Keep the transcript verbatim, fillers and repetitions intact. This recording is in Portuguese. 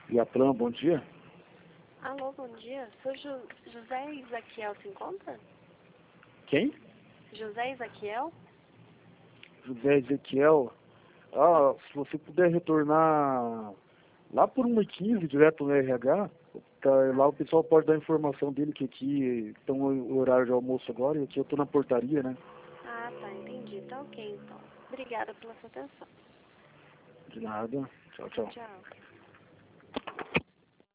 E a Plan, bom dia. Alô, bom dia. Sou Ju José Isaquiel, se encontra? Quem? José Isaquiel? José Ezequiel. Ah, se você puder retornar lá por uma e quinze, direto no R H, tá, lá o pessoal pode dar informação dele que aqui estão no horário de almoço agora e aqui eu tô na portaria, né? Ah, tá, entendi. Tá ok, então. Obrigada pela sua atenção. De nada. Tchau, Tchau, tchau. tchau.